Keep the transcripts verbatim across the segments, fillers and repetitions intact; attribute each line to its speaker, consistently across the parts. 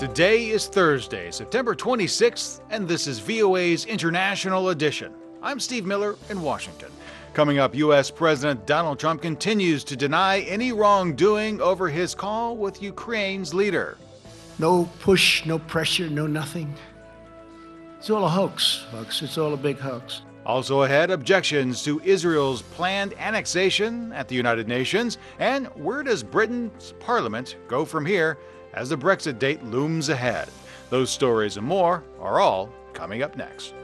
Speaker 1: Today is Thursday, September twenty-sixth, and this is V O A's International Edition. I'm Steve Miller in Washington. Coming up, U S. President Donald Trump continues to deny any wrongdoing over his call with Ukraine's leader.
Speaker 2: No push, no pressure, no nothing. It's all a hoax, folks. It's all a big hoax.
Speaker 1: Also ahead, objections to Israel's planned annexation at the United Nations. And where does Britain's parliament go from here as the Brexit date looms ahead? Those stories and more are all coming up next.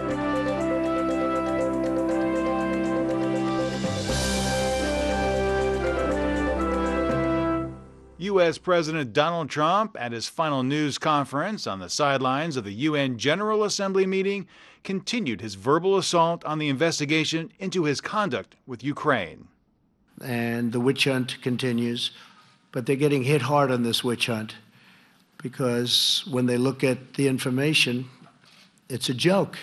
Speaker 1: U S. President Donald Trump, at his final news conference on the sidelines of the U N General Assembly meeting, continued his verbal assault on the investigation into his conduct with Ukraine.
Speaker 2: And the witch hunt continues, but they're getting hit hard on this witch hunt because when they look at the information, it's a joke.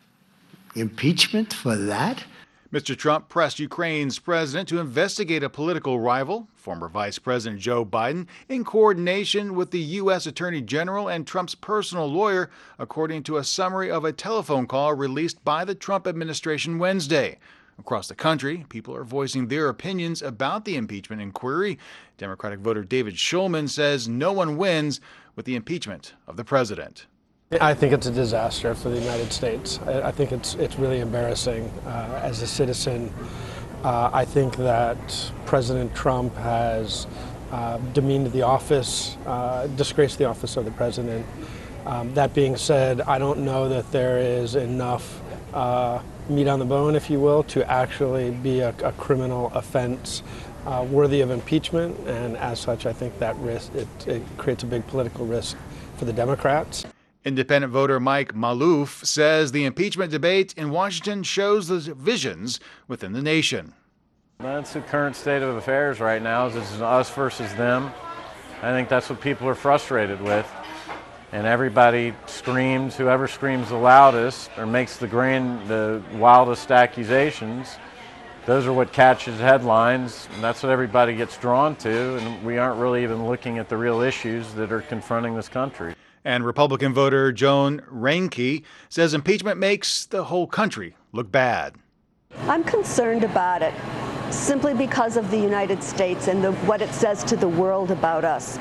Speaker 2: Impeachment for that?
Speaker 1: Mister Trump pressed Ukraine's president to investigate a political rival, former Vice President Joe Biden, in coordination with the U S. Attorney General and Trump's personal lawyer, according to a summary of a telephone call released by the Trump administration Wednesday. Across the country, people are voicing their opinions about the impeachment inquiry. Democratic voter David Shulman says no one wins with the impeachment of the president.
Speaker 3: I think it's a disaster for the United States. I think it's it's really embarrassing uh, as a citizen. Uh, I think that President Trump has uh, demeaned the office, uh, disgraced the office of the president. Um, that being said, I don't know that there is enough uh, meat on the bone, if you will, to actually be a, a criminal offense uh, worthy of impeachment. And as such, I think that risk it, it creates a big political risk for the Democrats.
Speaker 1: Independent voter Mike Maloof says the impeachment debate in Washington shows the divisions within the nation.
Speaker 4: That's the current state of affairs right now, is it's us versus them. I think that's what people are frustrated with. And everybody screams, whoever screams the loudest or makes the grand, the wildest accusations, those are what catches headlines, and that's what everybody gets drawn to, and we aren't really even looking at the real issues that are confronting this country.
Speaker 1: And Republican voter Joan Reinke says impeachment makes the whole country look bad.
Speaker 5: I'm concerned about it simply because of the United States and the, what it says to the world about us.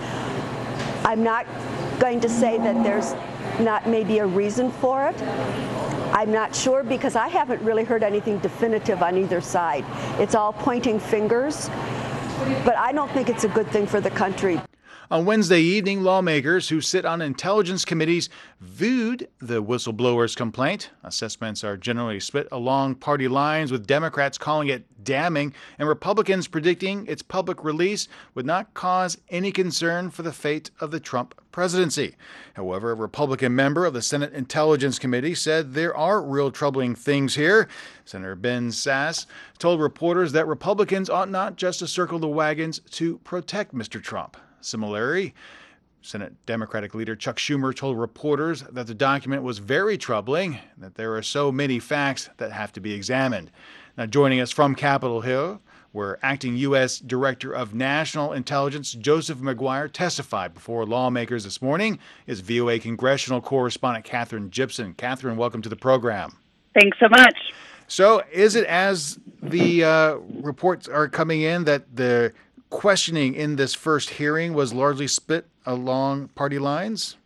Speaker 5: I'm not going to say that there's not maybe a reason for it. I'm not sure because I haven't really heard anything definitive on either side. It's all pointing fingers, but I don't think it's a good thing for the country.
Speaker 1: On Wednesday evening, lawmakers who sit on intelligence committees viewed the whistleblower's complaint. Assessments are generally split along party lines, with Democrats calling it damning and Republicans predicting its public release would not cause any concern for the fate of the Trump presidency. However, a Republican member of the Senate Intelligence Committee said there are real troubling things here. Senator Ben Sasse told reporters that Republicans ought not just to circle the wagons to protect Mister Trump. Similarly, Senate Democratic leader Chuck Schumer told reporters that the document was very troubling, and that there are so many facts that have to be examined. Now, joining us from Capitol Hill, where acting U S. Director of National Intelligence Joseph Maguire testified before lawmakers this morning, is V O A congressional correspondent Katherine Gibson. Katherine, welcome to the program.
Speaker 6: Thanks so much.
Speaker 1: So is it, as the uh, reports are coming in, that the questioning in this first hearing was largely split along party lines?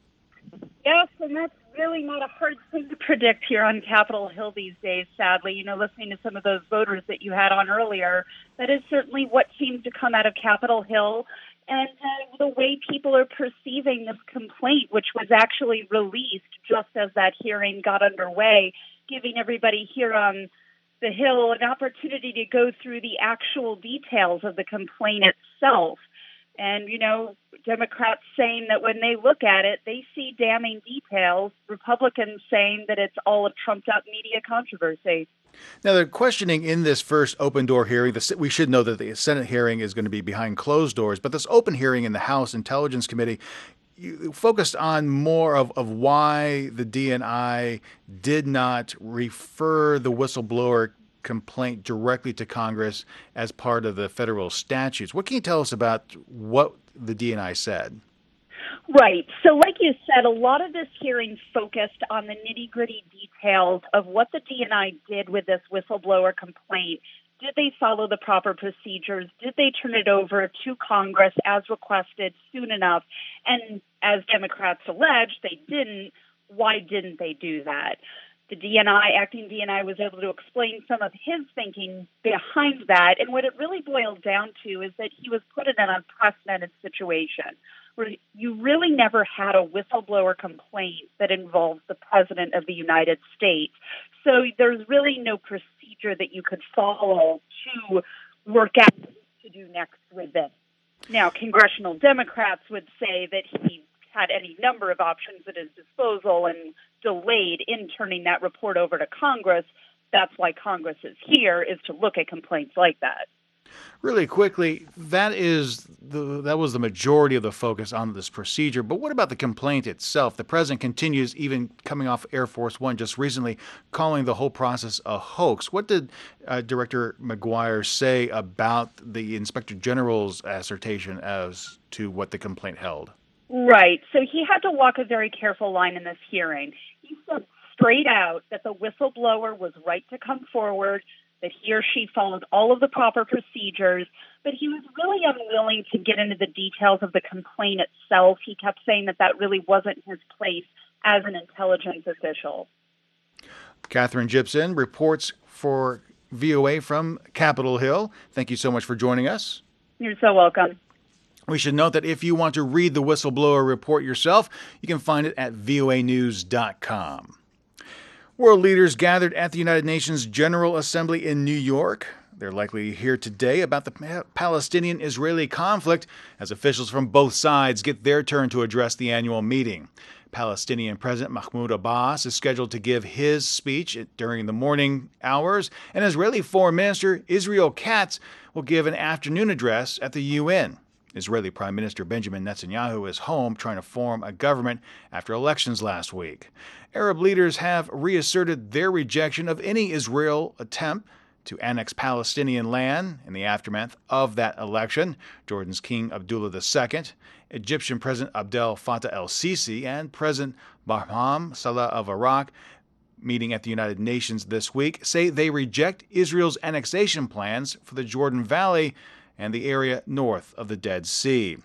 Speaker 6: Yes, and that's really not a hard thing to predict here on Capitol Hill these days, sadly. You know, listening to some of those voters that you had on earlier, that is certainly what seems to come out of Capitol Hill. And uh, the way people are perceiving this complaint, which was actually released just as that hearing got underway, giving everybody here on the Hill an opportunity to go through the actual details of the complaint itself. And, you know, Democrats saying that when they look at it, they see damning details. Republicans saying that it's all a trumped-up media controversy.
Speaker 1: Now, the questioning in this first open-door hearing, the, we should know that the Senate hearing is going to be behind closed doors, but this open hearing in the House Intelligence Committee, you focused on more of, of why the D N I did not refer the whistleblower complaint directly to Congress as part of the federal statutes. What can you tell us about what the D N I said?
Speaker 6: Right. So like you said, a lot of this hearing focused on the nitty-gritty details of what the D N I did with this whistleblower complaint. Did they follow the proper procedures? Did they turn it over to Congress as requested soon enough? And as Democrats allege, they didn't. Why didn't they do that? The D N I, acting D N I, was able to explain some of his thinking behind that. And what it really boiled down to is that he was put in an unprecedented situation where you really never had a whistleblower complaint that involves the President of the United States. So there's really no procedure that you could follow to work out what to do next with this. Now, congressional Democrats would say that he had any number of options at his disposal and delayed in turning that report over to Congress. That's why Congress is here, is to look at complaints like that.
Speaker 1: Really quickly, that is the, that was the majority of the focus on this procedure. But what about the complaint itself? The president continues, even coming off Air Force One just recently, calling the whole process a hoax. What did uh, Director McGuire say about the Inspector General's assertion as to what the complaint held?
Speaker 6: Right. So he had to walk a very careful line in this hearing. He said straight out that the whistleblower was right to come forward, that he or she followed all of the proper procedures, but he was really unwilling to get into the details of the complaint itself. He kept saying that that really wasn't his place as an intelligence official.
Speaker 1: Katherine Gypson reports for V O A from Capitol Hill. Thank you so much for joining us.
Speaker 6: You're so welcome.
Speaker 1: We should note that if you want to read the whistleblower report yourself, you can find it at V O A news dot com. World leaders gathered at the United Nations General Assembly in New York. They're likely here today about the Palestinian-Israeli conflict as officials from both sides get their turn to address the annual meeting. Palestinian President Mahmoud Abbas is scheduled to give his speech during the morning hours, and Israeli Foreign Minister Israel Katz will give an afternoon address at the U N. Israeli Prime Minister Benjamin Netanyahu is home trying to form a government after elections last week. Arab leaders have reasserted their rejection of any Israel attempt to annex Palestinian land in the aftermath of that election. Jordan's King Abdullah the Second, Egyptian President Abdel Fattah el-Sisi, and President Barham Saleh of Iraq, meeting at the United Nations this week, say they reject Israel's annexation plans for the Jordan Valley and the area north of the Dead Sea.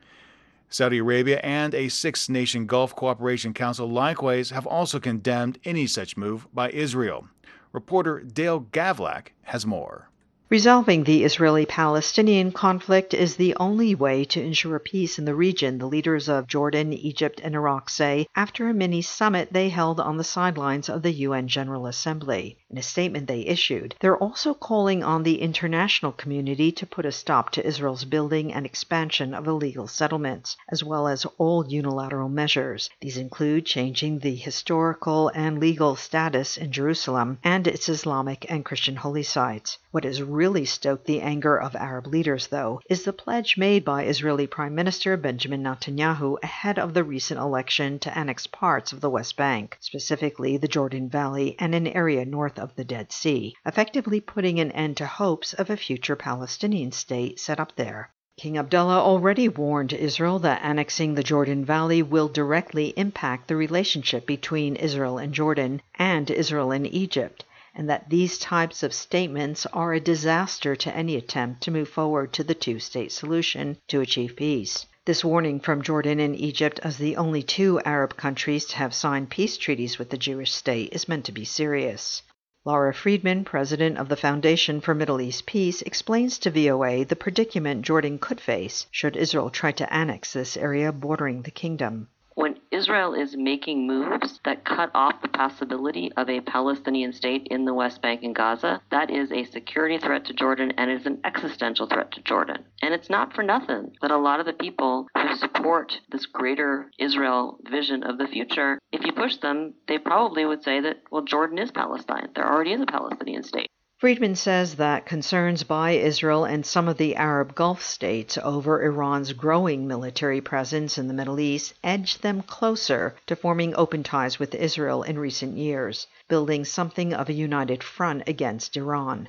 Speaker 1: Saudi Arabia and a six-nation Gulf Cooperation Council likewise have also condemned any such move by Israel. Reporter Dale Gavlak has more.
Speaker 7: Resolving the Israeli-Palestinian conflict is the only way to ensure peace in the region, the leaders of Jordan, Egypt, and Iraq say after a mini-summit they held on the sidelines of the U N General Assembly. In a statement they issued, they're also calling on the international community to put a stop to Israel's building and expansion of illegal settlements, as well as all unilateral measures. These include changing the historical and legal status in Jerusalem and its Islamic and Christian holy sites. What has really stoked the anger of Arab leaders, though, is the pledge made by Israeli Prime Minister Benjamin Netanyahu ahead of the recent election to annex parts of the West Bank, specifically the Jordan Valley and an area north of the Dead Sea, effectively putting an end to hopes of a future Palestinian state set up there. King Abdullah already warned Israel that annexing the Jordan Valley will directly impact the relationship between Israel and Jordan and Israel and Egypt, and that these types of statements are a disaster to any attempt to move forward to the two-state solution to achieve peace. This warning from Jordan and Egypt, as the only two Arab countries to have signed peace treaties with the Jewish state, is meant to be serious. Laura Friedman, president of the Foundation for Middle East Peace, explains to V O A the predicament Jordan could face should Israel try to annex this area bordering the kingdom.
Speaker 8: When Israel is making moves that cut off the possibility of a Palestinian state in the West Bank and Gaza, that is a security threat to Jordan and is an existential threat to Jordan. And it's not for nothing that a lot of the people who support this greater Israel vision of the future, if you push them, they probably would say that, well, Jordan is Palestine. There already is a Palestinian state.
Speaker 7: Friedman says that concerns by Israel and some of the Arab Gulf states over Iran's growing military presence in the Middle East edged them closer to forming open ties with Israel in recent years, building something of a united front against Iran.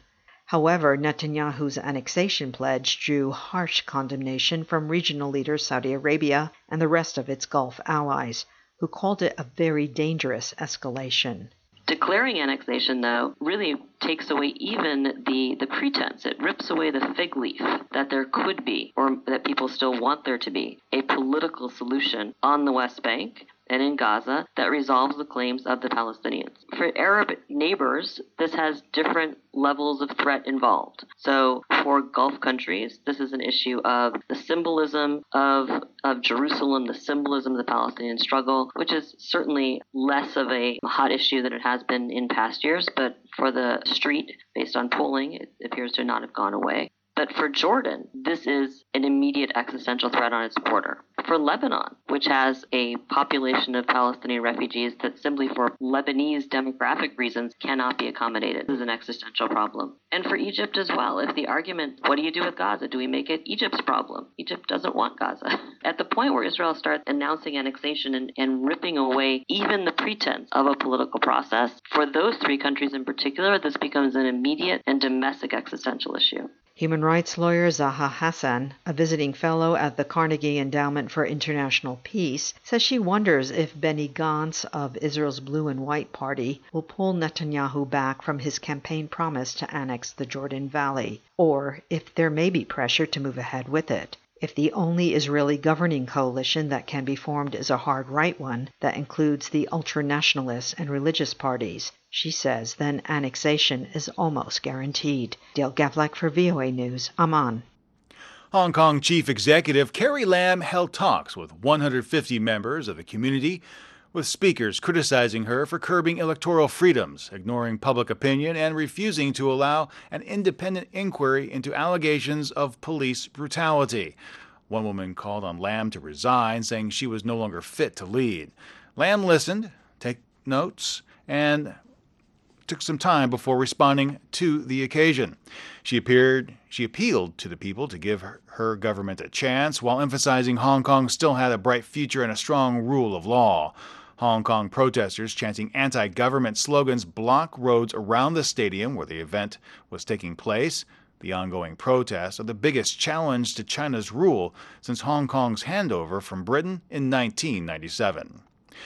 Speaker 7: However, Netanyahu's annexation pledge drew harsh condemnation from regional leaders Saudi Arabia and the rest of its Gulf allies, who called it a very dangerous escalation.
Speaker 8: Declaring annexation, though, really takes away even the, the pretense. It rips away the fig leaf that there could be, or that people still want there to be, a political solution on the West Bank and in Gaza that resolves the claims of the Palestinians. For Arab neighbors, this has different levels of threat involved. So for Gulf countries, this is an issue of the symbolism of, of Jerusalem, the symbolism of the Palestinian struggle, which is certainly less of a hot issue than it has been in past years, but for the street, based on polling, it appears to not have gone away. But for Jordan, this is an immediate existential threat on its border. For Lebanon, which has a population of Palestinian refugees that simply for Lebanese demographic reasons cannot be accommodated, this is an existential problem. And for Egypt as well, if the argument, what do you do with Gaza? Do we make it Egypt's problem? Egypt doesn't want Gaza. At the point where Israel starts announcing annexation and, and ripping away even the pretense of a political process, for those three countries in particular, this becomes an immediate and domestic existential issue.
Speaker 7: Human rights lawyer Zaha Hassan, a visiting fellow at the Carnegie Endowment for International Peace, says she wonders if Benny Gantz of Israel's Blue and White Party will pull Netanyahu back from his campaign promise to annex the Jordan Valley, or if there may be pressure to move ahead with it. If the only Israeli governing coalition that can be formed is a hard right one that includes the ultra-nationalists and religious parties, she says, then annexation is almost guaranteed. Dale Gavlak for V O A News, Amman.
Speaker 1: Hong Kong Chief Executive Carrie Lam held talks with one hundred fifty members of the community, with speakers criticizing her for curbing electoral freedoms, ignoring public opinion, and refusing to allow an independent inquiry into allegations of police brutality. One woman called on Lam to resign, saying she was no longer fit to lead. Lam listened, took notes, and took some time before responding to the occasion. She appeared, she appealed to the people to give her, her government a chance, while emphasizing Hong Kong still had a bright future and a strong rule of law. Hong Kong protesters chanting anti-government slogans blocked roads around the stadium where the event was taking place. The ongoing protests are the biggest challenge to China's rule since Hong Kong's handover from Britain in nineteen ninety-seven.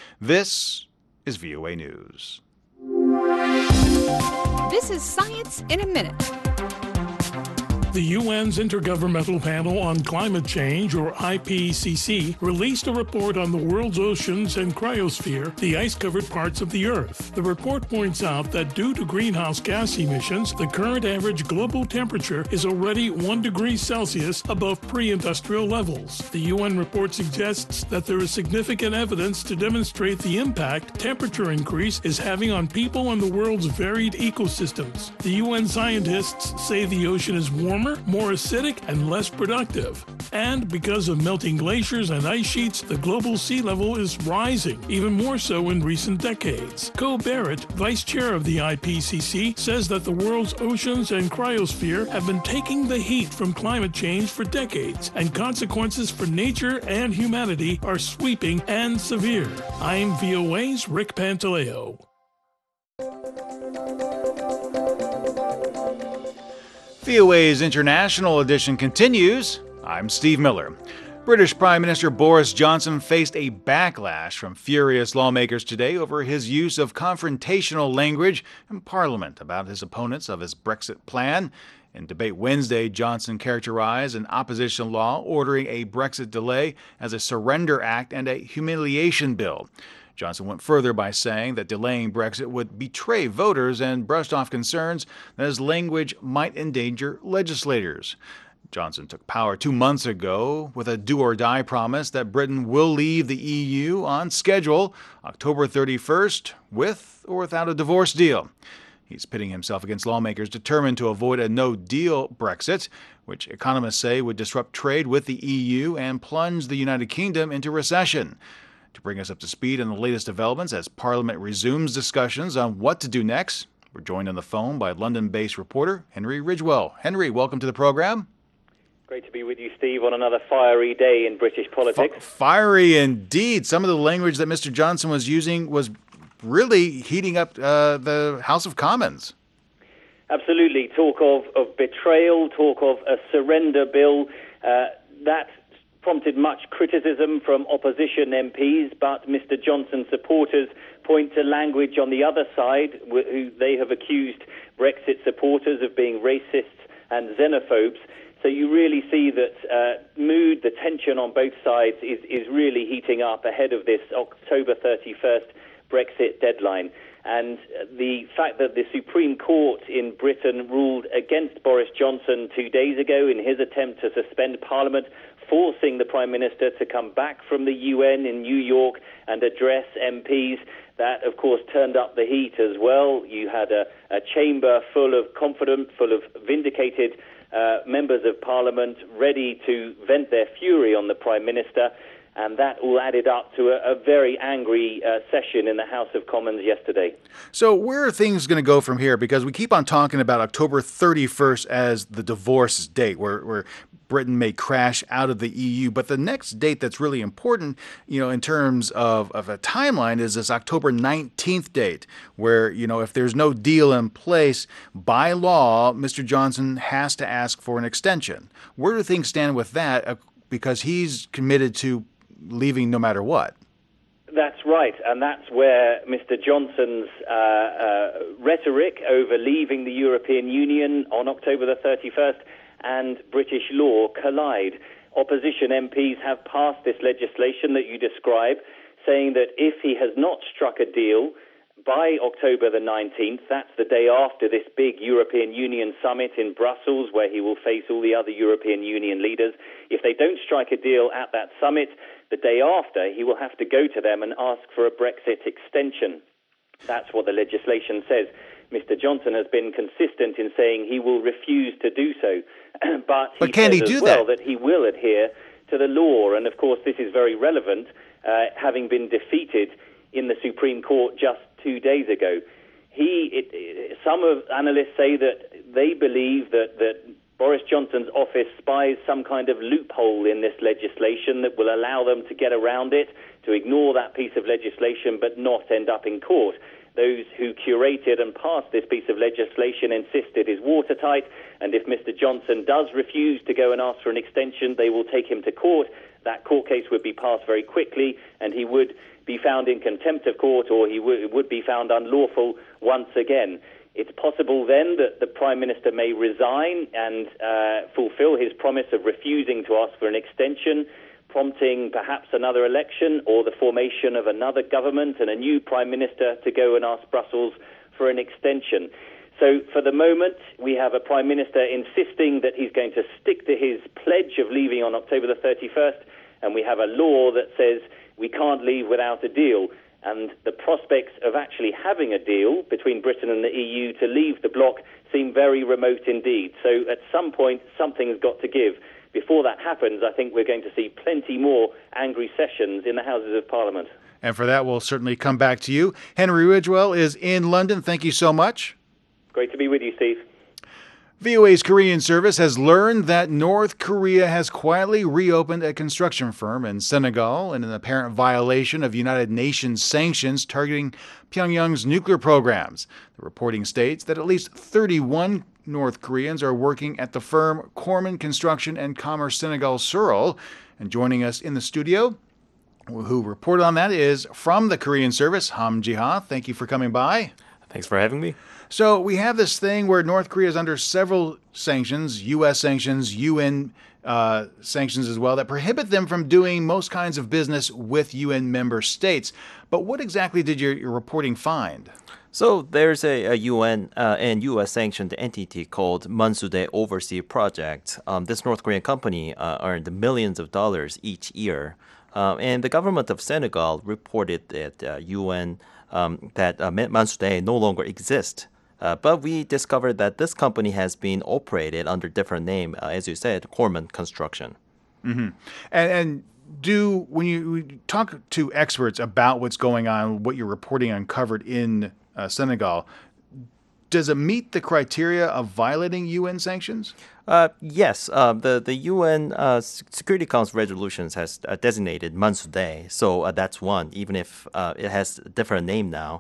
Speaker 1: This is V O A News.
Speaker 9: This is Science in a Minute.
Speaker 10: The U N's Intergovernmental Panel on Climate Change, or I P C C, released a report on the world's oceans and cryosphere, the ice-covered parts of the Earth. The report points out that due to greenhouse gas emissions, the current average global temperature is already one degree Celsius above pre-industrial levels. The U N report suggests that there is significant evidence to demonstrate the impact temperature increase is having on people and the world's varied ecosystems. The U N scientists say the ocean is warmer, more acidic, and less productive. And because of melting glaciers and ice sheets, the global sea level is rising, even more so in recent decades. Co Barrett, vice chair of the I P C C, says that the world's oceans and cryosphere have been taking the heat from climate change for decades, and consequences for nature and humanity are sweeping and severe. I'm V O A's Rick Pantaleo.
Speaker 1: V O A's International Edition continues. I'm Steve Miller. British Prime Minister Boris Johnson faced a backlash from furious lawmakers today over his use of confrontational language in Parliament about his opponents of his Brexit plan. In debate Wednesday, Johnson characterized an opposition law ordering a Brexit delay as a surrender act and a humiliation bill. Johnson went further by saying that delaying Brexit would betray voters and brushed off concerns that his language might endanger legislators. Johnson took power two months ago with a do-or-die promise that Britain will leave the E U on schedule October thirty-first, with or without a divorce deal. He's pitting himself against lawmakers determined to avoid a no-deal Brexit, which economists say would disrupt trade with the E U and plunge the United Kingdom into recession. To bring us up to speed on the latest developments as Parliament resumes discussions on what to do next, we're joined on the phone by London-based reporter Henry Ridgewell. Henry, welcome to the program.
Speaker 11: Great to be with you, Steve, on another fiery day in British politics.
Speaker 1: F- fiery indeed. Some of the language that Mister Johnson was using was really heating up uh, the House of Commons.
Speaker 11: Absolutely. Talk of, of betrayal, talk of a surrender bill. Uh, that prompted much criticism from opposition M Ps, but Mister Johnson supporters point to language on the other side, who they have accused Brexit supporters of being racists and xenophobes. So you really see that uh, mood, the tension on both sides is, is really heating up ahead of this October thirty-first Brexit deadline. And the fact that the Supreme Court in Britain ruled against Boris Johnson two days ago in his attempt to suspend Parliament, forcing the Prime Minister to come back from the U N in New York and address M Ps, that, of course, turned up the heat as well. You had a, a chamber full of confident, full of vindicated uh, members of Parliament ready to vent their fury on the Prime Minister. And that all added up to a, a very angry uh, session in the House of Commons yesterday.
Speaker 1: So where are things going to go from here? Because we keep on talking about October thirty-first as the divorce date, where, where Britain may crash out of the E U. But the next date that's really important, you know, in terms of, of a timeline is this October nineteenth date, where, you know, if there's no deal in place, by law, Mister Johnson has to ask for an extension. Where do things stand with that? Because he's committed to leaving no matter what.
Speaker 11: That's right, and that's where Mister Johnson's uh, uh, rhetoric over leaving the European Union on October the thirty-first and British law collide. Opposition M Ps have passed this legislation that you describe, saying that if he has not struck a deal by October the nineteenth, that's the day after this big European Union summit in Brussels, where he will face all the other European Union leaders. If they don't strike a deal at that summit, the day after, he will have to go to them and ask for a Brexit extension. That's what the legislation says. Mister Johnson has been consistent in saying he will refuse to do so. but he
Speaker 1: but can
Speaker 11: says
Speaker 1: he do
Speaker 11: as well
Speaker 1: that?
Speaker 11: that he will adhere to the law. And, of course, this is very relevant, uh, having been defeated in the Supreme Court just two days ago. He, it, it, some of analysts say that they believe that, that Boris Johnson's office spies some kind of loophole in this legislation that will allow them to get around it, to ignore that piece of legislation but not end up in court. Those who curated and passed this piece of legislation insist it is watertight, and if Mister Johnson does refuse to go and ask for an extension, they will take him to court. That court case would be passed very quickly, and he would be found in contempt of court, or he w- would be found unlawful once again. It's possible then that the Prime Minister may resign and uh, fulfill his promise of refusing to ask for an extension, prompting perhaps another election or the formation of another government and a new Prime Minister to go and ask Brussels for an extension. So for the moment, we have a Prime Minister insisting that he's going to stick to his pledge of leaving on October the thirty-first, and we have a law that says we can't leave without a deal. And the prospects of actually having a deal between Britain and the E U to leave the bloc seem very remote indeed. So at some point, something's got to give. Before that happens, I think we're going to see plenty more angry sessions in the Houses of Parliament.
Speaker 1: And for that, we'll certainly come back to you. Henry Ridgwell is in London. Thank you so much.
Speaker 11: Great to be with you, Steve.
Speaker 1: V O A's Korean service has learned that North Korea has quietly reopened a construction firm in Senegal in an apparent violation of United Nations sanctions targeting Pyongyang's nuclear programs. The reporting states that at least thirty-one North Koreans are working at the firm Corman Construction and Commerce Senegal Seoul. And joining us in the studio, who reported on that, is from the Korean service, Ham Ji-ha. Thank you for coming by.
Speaker 12: Thanks for having me.
Speaker 1: So we have this thing where North Korea is under several sanctions, U S sanctions, U N uh, sanctions as well, that prohibit them from doing most kinds of business with U N member states. But what exactly did your, your reporting find?
Speaker 12: So there's a, a U N uh, and U S sanctioned entity called Mansudae Overseas Project. Um, this North Korean company uh, earned millions of dollars each year. Uh, and the government of Senegal reported that uh, U N um, that uh, Mansudae no longer exists. Uh, but we discovered that this company has been operated under different name, uh, as you said, Corman Construction.
Speaker 1: Mm-hmm. And, and do when you, when you talk to experts about what's going on, what your reporting uncovered in uh, Senegal, does it meet the criteria of violating U N sanctions?
Speaker 12: Uh, yes, uh, the the U N uh, Security Council resolutions has uh, designated Mansudae, so uh, that's one, even if uh, it has a different name now.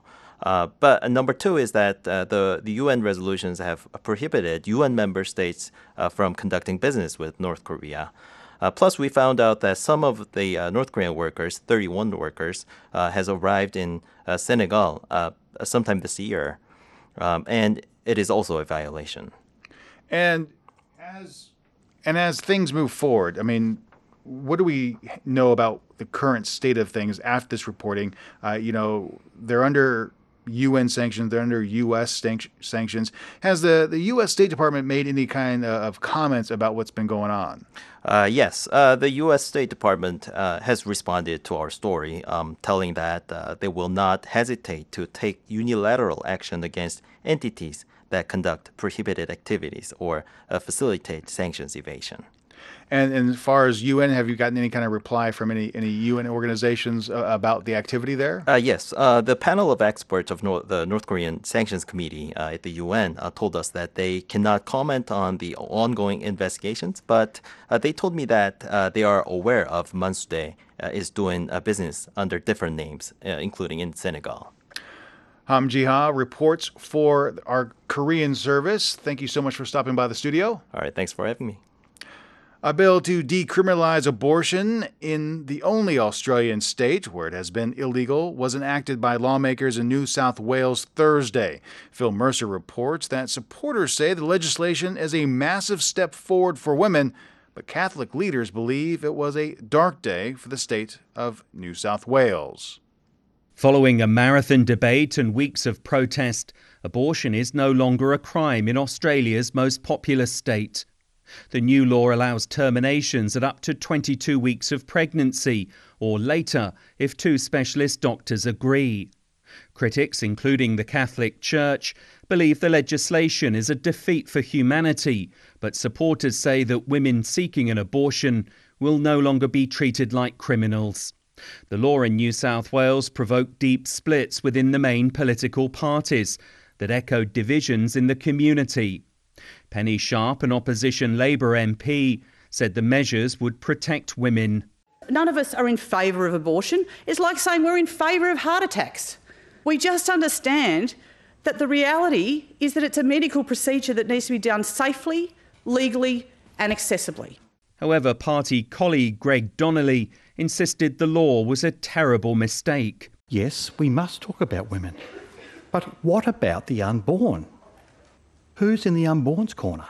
Speaker 12: Uh, but uh, number two is that uh, the, the U N resolutions have prohibited U N member states uh, from conducting business with North Korea. Uh, plus, we found out that some of the uh, North Korean workers, thirty-one workers, uh, has arrived in uh, Senegal uh, sometime this year. Um, and it is also a violation.
Speaker 1: And as and as things move forward, I mean, what do we know about the current state of things after this reporting? Uh, you know, they're under U N sanctions, they're under U S sanc- sanctions. Has the, the U S State Department made any kind of comments about what's been going on?
Speaker 12: Uh, yes, uh, the U S State Department uh, has responded to our story, um, telling that uh, they will not hesitate to take unilateral action against entities that conduct prohibited activities or uh, facilitate sanctions evasion.
Speaker 1: And, and as far as U N, have you gotten any kind of reply from any, any U N organizations uh, about the activity there?
Speaker 12: Uh, yes. Uh, the panel of experts of North, the North Korean Sanctions Committee uh, at the U N uh, told us that they cannot comment on the ongoing investigations, but uh, they told me that uh, they are aware of Mansudae uh, is doing uh, business under different names, uh, including in Senegal.
Speaker 1: Ham Ji-ha reports for our Korean service. Thank you so much for stopping by the studio.
Speaker 12: All right. Thanks for having me.
Speaker 1: A bill to decriminalize abortion in the only Australian state where it has been illegal was enacted by lawmakers in New South Wales Thursday. Phil Mercer reports that supporters say the legislation is a massive step forward for women, but Catholic leaders believe it was a dark day for the state of New South Wales.
Speaker 13: Following a marathon debate and weeks of protest, abortion is no longer a crime in Australia's most populous state. The new law allows terminations at up to twenty-two weeks of pregnancy or later if two specialist doctors agree. Critics, including the Catholic Church, believe the legislation is a defeat for humanity, but supporters say that women seeking an abortion will no longer be treated like criminals. The law in New South Wales provoked deep splits within the main political parties that echoed divisions in the community. Penny Sharp, an opposition Labour M P, said the measures would protect women.
Speaker 14: None of us are in favour of abortion. It's like saying we're in favour of heart attacks. We just understand that the reality is that it's a medical procedure that needs to be done safely, legally and accessibly.
Speaker 13: However, party colleague Greg Donnelly insisted the law was a terrible mistake.
Speaker 15: Yes, we must talk about women. But what about the unborn? Who's in the unborn's corner?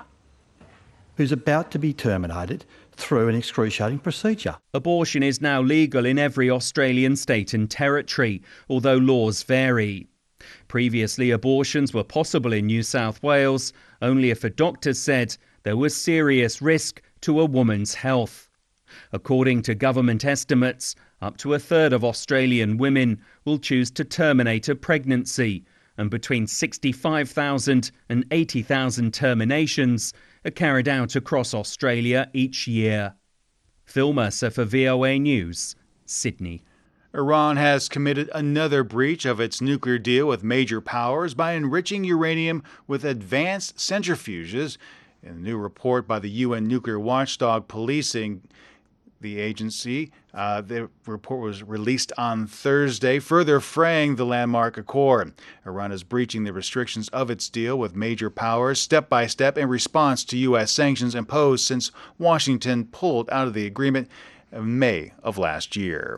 Speaker 15: Who's about to be terminated through an excruciating procedure?
Speaker 13: Abortion is now legal in every Australian state and territory, although laws vary. Previously, abortions were possible in New South Wales only if a doctor said there was serious risk to a woman's health. According to government estimates, up to a third of Australian women will choose to terminate a pregnancy, and between sixty-five thousand and eighty thousand terminations are carried out across Australia each year. Phil Mercer for V O A News, Sydney.
Speaker 1: Iran has committed another breach of its nuclear deal with major powers by enriching uranium with advanced centrifuges. In a new report by the U N nuclear watchdog policing the agency, uh, the report was released on Thursday, further fraying the landmark accord. Iran is breaching the restrictions of its deal with major powers step by step in response to U S sanctions imposed since Washington pulled out of the agreement in May of last year.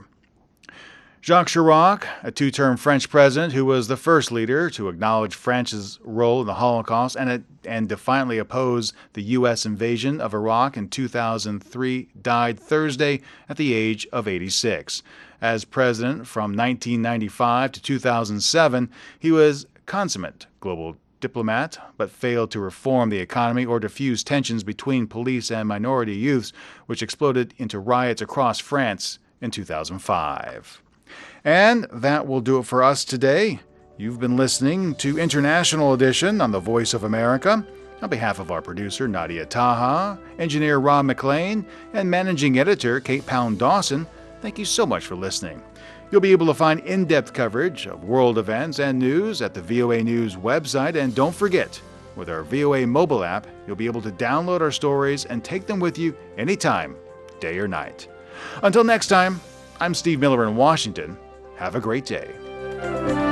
Speaker 1: Jacques Chirac, a two-term French president who was the first leader to acknowledge France's role in the Holocaust and, and defiantly oppose the U S invasion of Iraq in two thousand three, died Thursday at the age of eighty-six. As president from nineteen ninety-five to two thousand seven, he was consummate global diplomat, but failed to reform the economy or diffuse tensions between police and minority youths, which exploded into riots across France in two thousand five. And that will do it for us today. You've been listening to International Edition on the Voice of America. On behalf of our producer, Nadia Taha, engineer Rob McLean, and managing editor, Kate Pound-Dawson, thank you so much for listening. You'll be able to find in-depth coverage of world events and news at the V O A News website. And don't forget, with our V O A mobile app, you'll be able to download our stories and take them with you anytime, day or night. Until next time, I'm Steve Miller in Washington. Have a great day.